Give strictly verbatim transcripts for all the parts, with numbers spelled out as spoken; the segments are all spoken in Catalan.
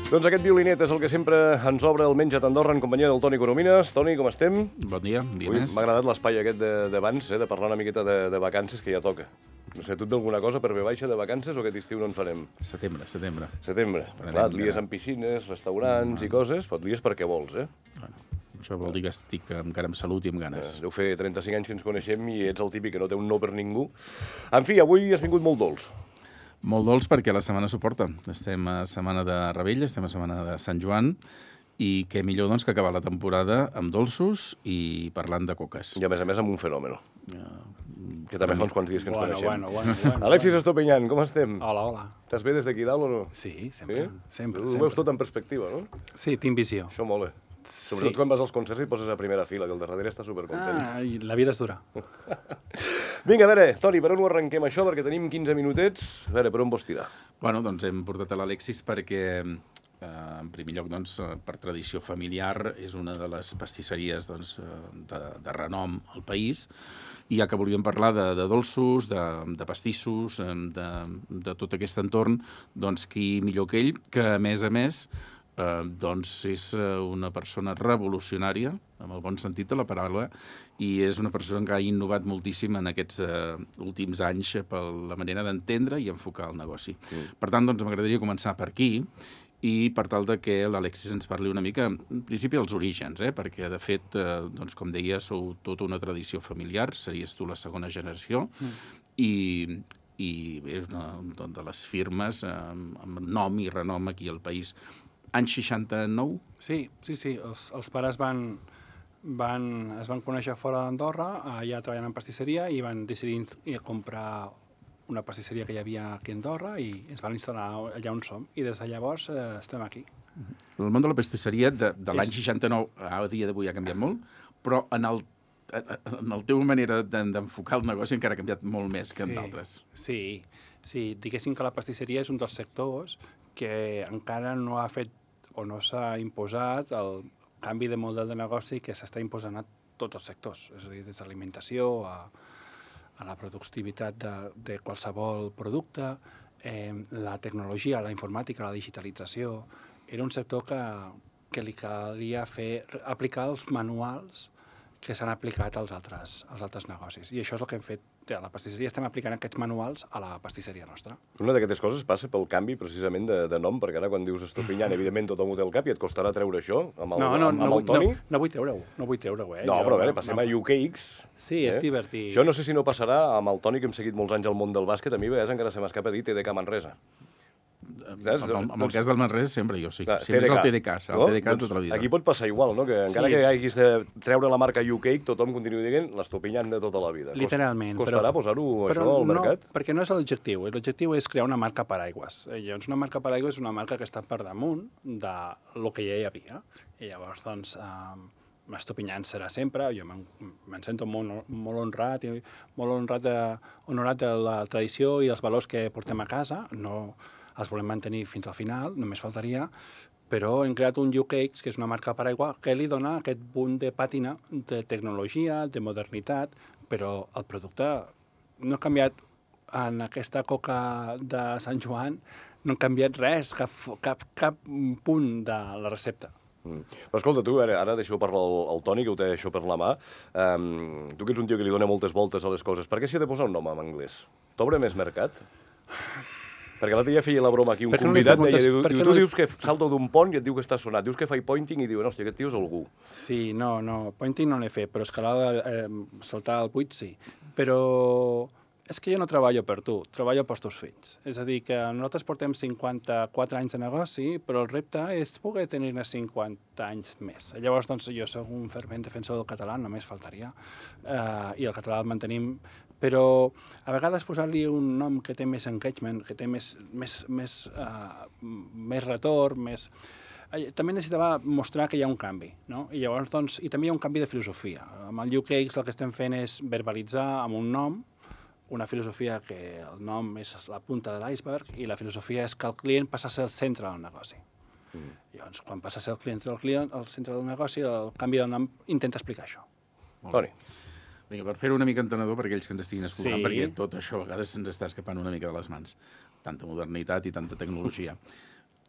Doncs aquest violinet és el que sempre ens obre el Menja't Andorra en companyia del Toni Coromines. Toni, com estem? Bon dia, un dia Ui, més. m'ha agradat l'espai aquest d'abans, eh, de parlar una miqueta de, de vacances, que ja toca. No sé, tu et ve alguna cosa per ve baixa de vacances o aquest estiu no en farem? Setembre, setembre. Setembre. Anem Clar, et lies encara. amb piscines, restaurants mm. i coses, però et lies perquè vols, eh? Bueno, això vol dir que estic encara amb salut i amb ganes. Eh, Deu fer trenta-cinc anys que ens coneixem i ets el típic que no té un no per ningú. En fi, avui has vingut molt dolç. Molt dolç perquè la setmana s'ho porta. Estem a setmana de Rebella, estem a setmana de Sant Joan, i què millor doncs, que acabar la temporada amb dolços i parlant de coques. I a més a més amb un fenòmeno, Uh, que també fa uns quants dies que ens Bueno, coneixem. bueno, bueno, bueno. Alexis Estopinyan, com estem? Hola, hola. Estàs bé des d'aquí dalt o no? Sí, sempre, Sí? sempre, Ho sempre. veus tot en perspectiva, no? Sí, tinc visió. Això mola. Sobretot Sí. quan vas als concerts i et poses a primera fila, que el de darrere està supercontent. Ah, i la vida és dura. Vinga, a veure, Toni, per on ho arrenquem això? Perquè tenim quinze minutets. A veure, per on vols tirar? Bueno, doncs hem portat a l'Alexis perquè, eh, en primer lloc, doncs, eh, per tradició familiar, és una de les pastisseries doncs, eh, de, de renom al país, i ja que volíem parlar de, de dolços, de, de pastissos, eh, de, de tot aquest entorn, doncs qui millor que ell, que a més a més eh, doncs és eh, una persona revolucionària, en el bon sentit de la paraula, i és una persona que ha innovat moltíssim en aquests eh, últims anys per la manera d'entendre i enfocar el negoci. Mm. Per tant, doncs, m'agradaria començar per aquí, i per tal de que l'Alexis ens parli una mica, en principi, dels orígens, eh? Perquè, de fet, eh, doncs, com deia, sou tota una tradició familiar, series tu la segona generació, mm. i, i és una doncs, de les firmes eh, amb nom i renom aquí al país. Any seixanta-nou? Sí, sí, sí. Els, els pares van, van, es van conèixer fora d'Andorra, allà treballant en pastisseria, i van decidir ins- comprar una pastisseria que hi havia aquí a Andorra i ens van instal·lar allà on som. I des de llavors eh, estem aquí. El món de la pastisseria de, de l'any És- seixanta-nou a dia d'avui ha canviat molt, però en el en la teva manera d'enfocar el negoci encara ha canviat molt més que en Sí. d'altres. Sí, sí. Diguéssim que la pastisseria és un dels sectors que encara no ha fet o no s'ha imposat el canvi de model de negoci que s'està imposant a tots els sectors. És a dir, des de l'alimentació a, a la productivitat de, de qualsevol producte, eh, la tecnologia, la informàtica, la digitalització. Era un sector que, que li calia fer, aplicar els manuals que s'han aplicat als altres, als altres negocis. I això és el que hem fet. A la pastisseria estem aplicant aquests manuals a la pastisseria nostra. Una d'aquestes coses passa pel canvi, precisament, de, de nom, perquè ara quan dius Estopinyan, evidentment tothom ho té al cap i et costarà treure això amb el, no, no, amb, no, amb el vull- Toni. no, no vull treure-ho, no vull treure-ho, eh? No, Jo però a veure, no- passem no- a U K X. Sí, és divertit. Jo no sé si no passarà amb el Toni, que hem seguit molts anys al món del bàsquet, a mi a vegades encara se m'escapa dir T D K Manresa. Saps? En, en el cas del Manresa sempre jo, sí. Clar, Sempre és el T D K, el no? T D K de Doncs tota la vida. Aquí pot passar igual, no? Que encara Sí. que haguis de treure la marca U K, tothom continuï dient l'Estopinyan de tota la vida. Cost- Literalment. Costarà posar-ho això al mercat? No, perquè no és l'objectiu. L'objectiu és crear una marca paraigües. I llavors, una marca paraigües és una marca que està per damunt de lo que ja hi havia. I llavors, doncs, eh, Estopinyan serà sempre. Jo me'n me'n sento molt, molt honrat i molt honrat de, honorat de la tradició i els valors que portem a casa. No els volem mantenir fins al final, només faltaria, però hem creat un U K X, que és una marca paraigua, que li dona aquest punt de pàtina de tecnologia, de modernitat, però el producte no ha canviat en aquesta coca de Sant Joan, no ha canviat res, cap, cap, cap punt de la recepta. Mm. Però escolta, tu, ara, ara deixo parlar al, al Toni, que ho té això per la mà. Um, tu que ets un tio que li dona moltes voltes a les coses, per què s'hi ha de posar un nom en anglès? T'obre més mercat? Perquè l'altre dia feia la broma aquí, un Per què no li convidat deia, preguntes- diu, per diu, què tu no li- dius que salto d'un pont i et diu que està sonat, dius que faig pointing i diu, no, hòstia, aquest tio és algú. Sí, no, no, pointing no l'he fet, però escalada, eh, saltar al buit sí. Però és que jo no treballo per tu, treballo pels teus fills. És a dir, que nosaltres portem cinquanta-quatre anys de negoci, però el repte és poder tenir-ne cinquanta anys més. Llavors, doncs, jo soc un fervent defensor del català, només faltaria, eh, i el català el mantenim, però a vegades posar-li un nom que té més engagement, que té més, més, més, uh, més retorn, més... També necessitava mostrar que hi ha un canvi, no? I llavors, doncs, i també hi ha un canvi de filosofia. Amb el U K X el que estem fent és verbalitzar amb un nom una filosofia que el nom és la punta de l'iceberg i la filosofia és que el client passa a ser el centre del negoci. Mm. Llavors, quan passa a ser el client del client, el centre del negoci, el canvi del nom intenta explicar això. Toni. Vinga, per fer-ho una mica entenedor per aquells que ens estiguin escoltant, Sí. perquè tot això a vegades se'ns està escapant una mica de les mans. Tanta modernitat i tanta tecnologia.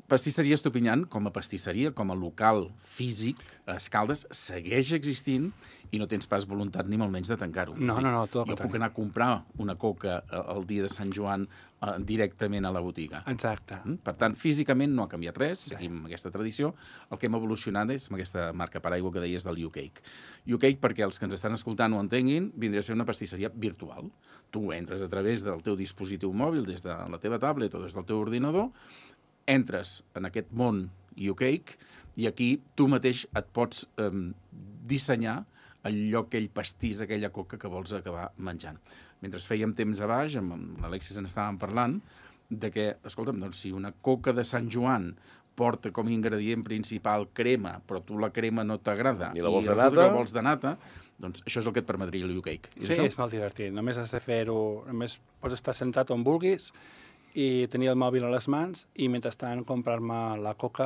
Pastisseria Estupinyant, com a pastisseria, com a local físic, a Escaldes, segueix existint i no tens pas voluntat ni molt menys de tancar-ho. No, no, no, tot el Jo contrari. puc anar a comprar una coca el dia de Sant Joan eh, directament a la botiga. Exacte. Mm? Per tant, físicament no ha canviat res, seguim amb aquesta tradició. El que hem evolucionat és amb aquesta marca paraigua que deies del YouCake. YouCake, perquè els que ens estan escoltant ho entenguin, vindria a ser una pastisseria virtual. Tu entres a través del teu dispositiu mòbil, des de la teva tablet o des del teu ordinador, entres en aquest món YouCake i aquí tu mateix et pots eh, dissenyar allò, aquell pastís, aquella coca que vols acabar menjant. Mentre fèiem temps a baix, amb l'Alexis en estàvem parlant, de que, escolta'm, doncs, si una coca de Sant Joan porta com a ingredient principal crema, però tu la crema no t'agrada I la vols de resulta nata? que la vols de nata, doncs això és el que et permetria el YouCake. És Sí, això? és molt divertit. Només has de fer-ho... Només pots estar sentat on vulguis i tenir el mòbil a les mans i mentrestant comprar-me la coca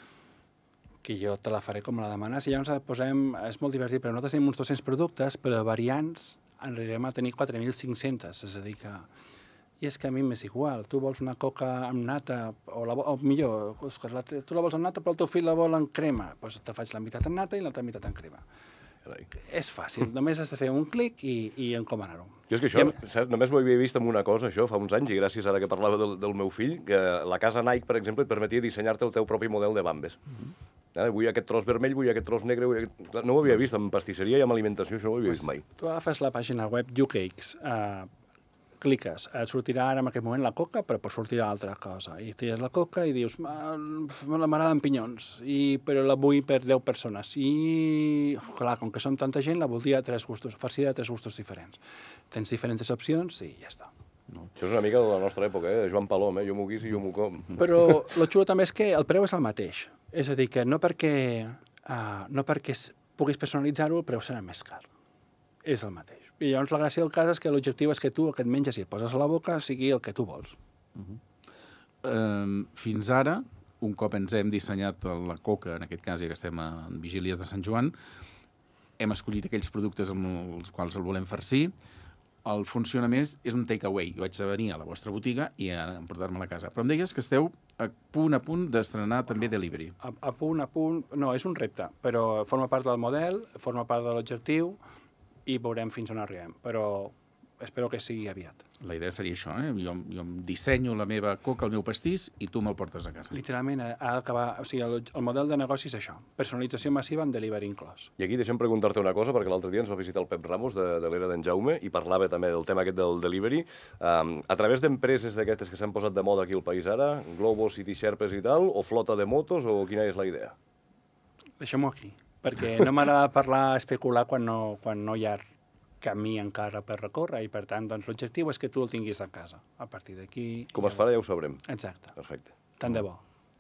que jo te la faré com la demanes. I llavors posem... És molt divertit, però nosaltres tenim uns dos-cents productes, però de variants arribarem a tenir quatre mil cinc-cents. És a dir que... I és que a mi m'és igual. Tu vols una coca amb nata, o, la, o millor, Òscar, la, tu la vols amb nata però el teu fill la vol en crema. Doncs te faig la meitat en nata i l'altra meitat en crema. Carai. És fàcil, només has de fer un clic i, i encomanar-ho. Jo és que això, I saps, només ho havia vist amb una cosa, això, fa uns anys, i gràcies ara que parlava del, del meu fill, que la casa Nike, per exemple, et permetia dissenyar-te el teu propi model de bambes. Mm-hmm. eh, vull aquest tros vermell, vull aquest tros negre... Vull aquest... No ho havia vist en pastisseria i en alimentació, això no ho havia vist mai. Tu agafes la pàgina web YouCakes, eh, cliques, et sortirà ara en aquest moment la coca, però pot sortir altra cosa. I tires la coca i dius, "Ah, me m'agraden pinyons, i, però la vull per deu persones. I, clar, com que som tanta gent, la voldria a tres gustos, farcida de tres gustos diferents. Tens diferents opcions i ja està. No. Això és una mica de la nostra època, eh? Joan Palom, eh? Jo m'ho guis i jo m'ho com. Però el xulo també és que el preu és el mateix. És a dir, que no perquè, uh, no perquè s- puguis personalitzar-ho, el preu serà més car. És el mateix. I llavors la gràcia del cas és que l'objectiu és que tu el que et menges i et poses a la boca sigui el que tu vols. Eh, fins ara, un cop ens hem dissenyat la coca, en aquest cas, ja que estem en vigílies de Sant Joan, hem escollit aquells productes amb els quals el volem farcir. El funcionament és, és un take-away. Jo haig de venir a la vostra botiga i a emportar-me a la casa. Però em deies que esteu a punt a punt d'estrenar també delivery. A, a punt, a punt... No, és un repte, però forma part del model, forma part de l'objectiu i veurem fins on arribem. Però espero que sigui aviat. La idea seria això, eh? Jo, jo em dissenyo la meva coca, el meu pastís, i tu me'l portes a casa. Literalment, ha ha d'acabar... O sigui, el, el model de negoci és això. Personalització massiva amb delivery inclòs. I aquí deixem preguntar-te una cosa, perquè l'altre dia ens va visitar el Pep Ramos de, de l'era d'en Jaume i parlava també del tema aquest del delivery. Um, a través d'empreses d'aquestes que s'han posat de moda aquí al país ara, Globos, City Sherpes i tal, o flota de motos, o quina és la idea? Deixem-ho aquí, perquè no m'agrada parlar, especular quan no, quan no hi ha camí encara per recórrer i, per tant, doncs, l'objectiu és que tu el tinguis a casa. A partir d'aquí... Com es farà ja ho sabrem. Exacte. Perfecte. Tant de bo.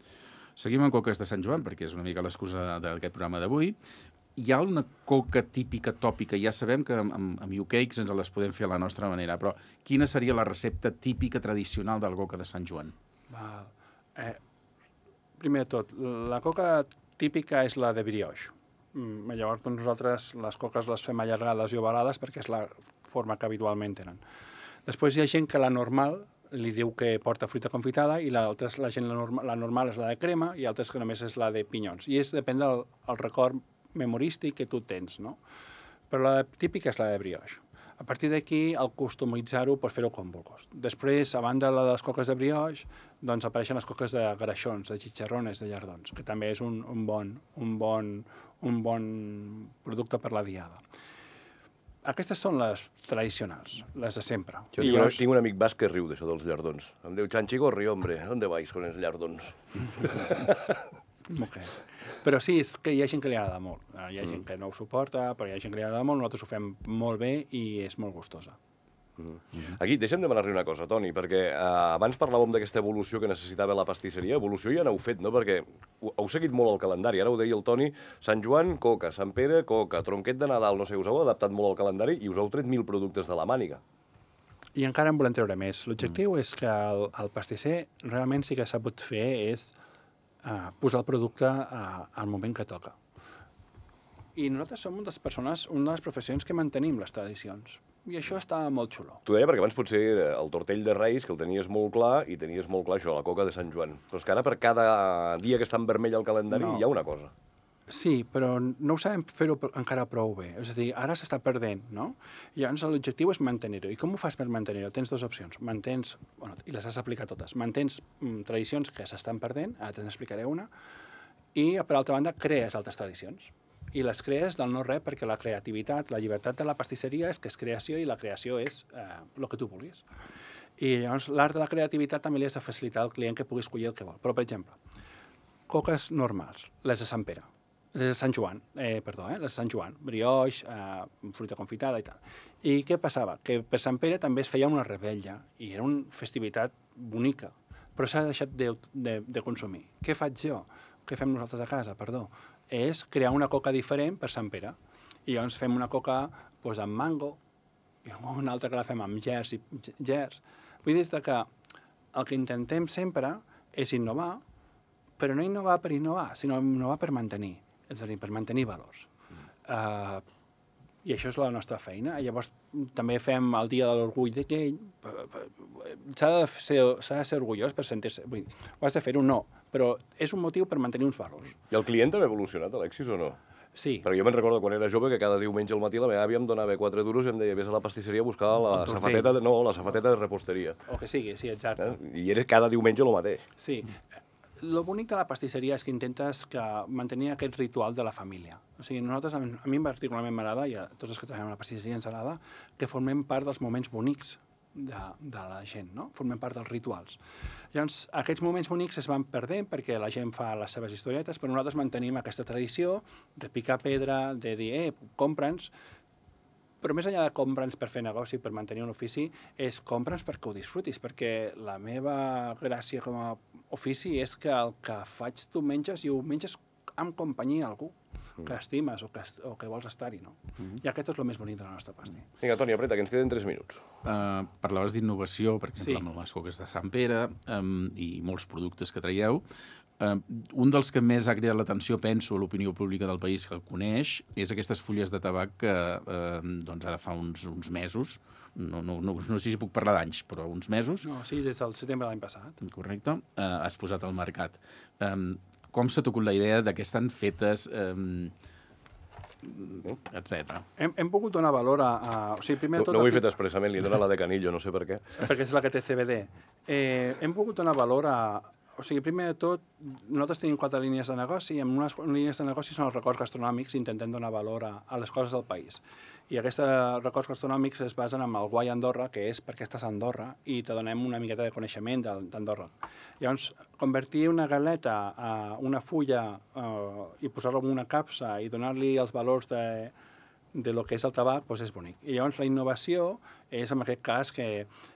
Seguim amb coques de Sant Joan, perquè és una mica l'excusa d'aquest programa d'avui. Hi ha una coca típica, tòpica, ja sabem que amb, amb YouCakes ens les podem fer a la nostra manera, però quina seria la recepta típica tradicional del coca de Sant Joan? Val. Eh, primer de tot, la coca típica és la de brioche. Mm, llavors, doncs, nosaltres les coques les fem allargades i ovalades perquè és la forma que habitualment tenen. Després hi ha gent que la normal li diu que porta fruita confitada i l'altra, és la gent la, norma, la normal és la de crema i altres que només és la de pinyons. I és depèn del el record memorístic que tu tens, no? Però la típica és la de brioche. A partir d'aquí, el customitzar-ho pots fer-ho com vulguis. Després, a banda de les coques de brioche, doncs apareixen les coques de greixons, de xitxarrones, de llardons, que també és un, un, bon, un, bon, un bon producte per la diada. Aquestes són les tradicionals, les de sempre. Jo tinc, una, tinc un amic basc que riu d'això dels llardons. Em diu, Chanchigorri, hombre, ¿dónde vais con els llardons? Okay. Però sí, és que hi ha gent que li agrada molt. Hi ha gent que no ho suporta, però hi ha gent que li agrada molt, nosaltres ho fem molt bé i és molt gustosa. Mm-hmm. Aquí, deixa'm demanar-li una cosa, Toni, perquè eh, abans parlàvem d'aquesta evolució que necessitava la pastisseria. Evolució ja n'heu fet, no? Perquè heu, heu seguit molt el calendari. Ara ho deia el Toni, Sant Joan, coca, Sant Pere, coca, tronquet de Nadal, no sé, us heu adaptat molt al calendari i us heu tret mil productes de la màniga. I encara en volem treure més. L'objectiu mm. és que el, el pastisser realment sí que s'ha pogut fer és uh, posar el producte uh, al moment que toca. I nosaltres som una de les persones, una de les professions que mantenim les tradicions. I això està molt xulo. T'ho deia perquè abans potser el tortell de Reis, que el tenies molt clar, i tenies molt clar això, la coca de Sant Joan. Però és que ara per cada dia que està en vermell al calendari No. hi ha una cosa. Sí, però no ho sabem fer-ho encara prou bé. És a dir, ara s'està perdent, no? I llavors l'objectiu és mantenir-ho. I com ho fas per mantenir-ho? Tens dues opcions. Mantens, bueno, i les has aplicat totes, mantens mm, tradicions que s'estan perdent, ara te'n explicaré una, i per altra banda crees altres tradicions. I les crees del no res perquè la creativitat, la llibertat de la pastisseria és que és creació i la creació és eh, el que tu vulguis. I llavors l'art de la creativitat també li has de facilitar al client que pugui escollir el que vol. Però, per exemple, coques normals, les de Sant Pere, les de Sant Joan, eh, perdó, eh, les de Sant Joan, brioix, eh, fruita confitada i tal. I què passava? Que per Sant Pere també es feia una rebella i era una festivitat bonica, però s'ha deixat de, de, de consumir. Què faig jo? Què fem nosaltres a casa, perdó? És crear una coca diferent per Sant Pere. I llavors fem una coca doncs, amb mango, i una altra que la fem amb gers i gers. Vull dir que el que intentem sempre és innovar, però no innovar per innovar, sinó innovar per mantenir. És a dir, per mantenir valors. Mm. Uh, I això és la nostra feina. Llavors, també fem el dia de l'orgull de gay. S'ha de, ser, s'ha de ser orgullós per sentir-se... Vull dir, ho has de fer-ho, no, però és un motiu per mantenir uns valors. I el client també ha evolucionat, Alexis, o no? Sí. Perquè jo me'n recordo quan era jove que cada diumenge al matí la meva àvia em donava quatre duros i em deia vés a la pastisseria a buscar la safateta de, no, la safateta de reposteria. O que sigui, sí, exacte. Eh? I era cada diumenge el mateix. Sí. Lo bonic de la pastisseria és que intentes que mantenir aquest ritual de la família. O sigui, nosaltres, a mi particularment m'agrada, i a tots els que treballem a la pastisseria ens agrada, que formem part dels moments bonics de, de la gent, no? Formem part dels rituals. Llavors, aquests moments bonics es van perdent perquè la gent fa les seves historietes, però nosaltres mantenim aquesta tradició de picar pedra, de dir, eh, compra'ns, però més enllà de compra'ns per fer negoci, per mantenir un ofici, és compra'ns perquè ho disfrutis, perquè la meva gràcia com a ofici és que el que faig tu menges i ho menges amb companyia algú que estimes o que, o que vols estar-hi, no? Mm-hmm. I aquest és el més bonic de la nostra pasta. Vinga, Toni, apreta, que ens queden tres minuts. Uh, parlaves d'innovació, per exemple, Sí. amb les coques de Sant Pere um, i molts productes que traieu. Uh, un dels que més ha cridat l'atenció, penso, a l'opinió pública del país que el coneix, és aquestes fulles de tabac que uh, doncs ara fa uns, uns mesos, no, no, no, no sé si puc parlar d'anys, però uns mesos, No, sí, des del setembre de l'any passat. correcte, uh, has posat al mercat. Um, com s'ha tocut la idea de que estan fetes, um, etcètera. Hem, hem pogut donar valor a... a o sigui, primer No, de tot... no ho he el fet expressament, li dona la de Canillo, no sé per què. perquè és la que té C B D. Eh, hem pogut donar valor a... O sigui, primer de tot, nosaltres tenim quatre línies de negoci i en unes línies de negoci són els records gastronòmics i intentem donar valor a, a les coses del país. I aquests records gastronòmics es basen en el Guai Andorra, que és perquè estàs a Andorra i te donem una miqueta de coneixement d'Andorra. Llavors, convertir una galeta a una fulla eh, i posar-la en una capsa i donar-li els valors de, de lo que és el tabac, doncs és bonic. I llavors la innovació és en aquest cas que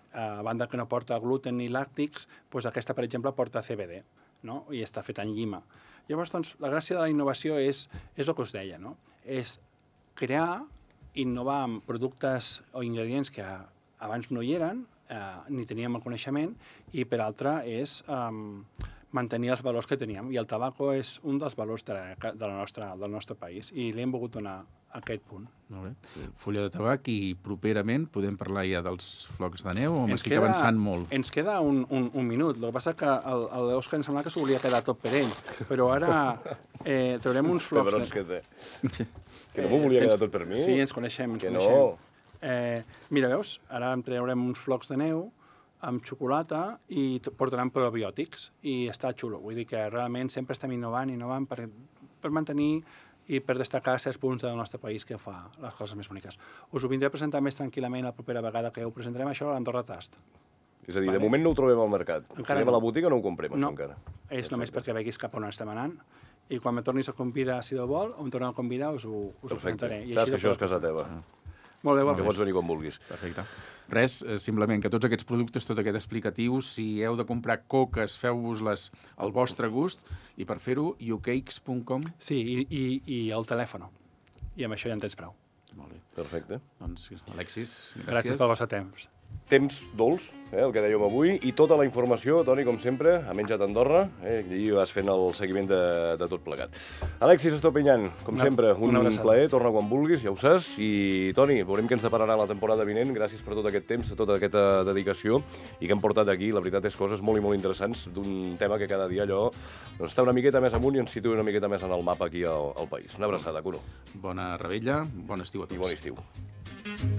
a banda que no porta gluten ni làctics, doncs aquesta, per exemple, porta C B D, no? I està feta en llima. Llavors, doncs, la gràcia de la innovació és, és el que us deia, no? És crear, innovar amb productes o ingredients que abans no hi eren, eh, ni teníem el coneixement, i per altra és eh, mantenir els valors que teníem. I el tabaco és un dels valors de la, de la nostra, del nostre país, i li hem volgut donar aquest punt. Molt bé. Fulla de tabac, i properament podem parlar ja dels flocs de neu, o Ens m'estic queda- avançant molt? Ens queda un, un, un minut. El que passa que el, el Òscar em sembla que s'ho volia quedar tot per ell, però ara eh, traurem uns flocs... Pebrons que té. Que no m'ho volia ens- quedar tot per mi. Sí, ens coneixem, ens Que coneixem. no. Eh, mira, veus? Ara em traurem uns flocs de neu amb xocolata i t- portaran probiòtics i està xulo. Vull dir que realment sempre estem innovant, innovant per, per mantenir i per destacar certs punts del nostre país que fa les coses més boniques. Us ho vindré a presentar més tranquil·lament la propera vegada que ho presentarem això a l'Andorra Tast. És a dir, Vale. de moment no ho trobem al mercat. Encara Si anem a no. la botiga no ho comprem, No, això encara. és només perquè veguis cap a on estem anant i quan me tornis a convidar, si Déu vol, o em torneu a convidar, us ho, us ho Perfecte. presentaré. I Saps així que de això és poder casa presentar. teva. Molt bé, Que guapos. pots venir quan vulguis. Perfecte. Res, eh, simplement que tots aquests productes, tot aquest explicatiu, si heu de comprar coques, feu-vos-les al vostre gust, i per fer-ho, youcakes punt com. Sí, i, i, i el telèfon. I amb això ja en tens prou. Molt bé. Perfecte. Doncs, Alexis, gràcies. Gràcies pel vostre temps. temps dolç, eh, el que dèiem avui, i tota la informació, Toni, com sempre, ha menjat a Andorra, eh, i vas fent el seguiment de, de tot plegat. Alexis Estopinyant, com Una- sempre, un una abraçada. plaer, torna quan vulguis, ja ho saps, i Toni, veurem què ens depararà la temporada vinent, gràcies per tot aquest temps, tota aquesta dedicació, i que hem portat aquí, la veritat és coses molt i molt interessants d'un tema que cada dia allò doncs, està una miqueta més amunt i ens situa una miqueta més en el mapa aquí al, al país. Una abraçada, Cuno, Bona rebella, bon estiu a tots. i bon estiu.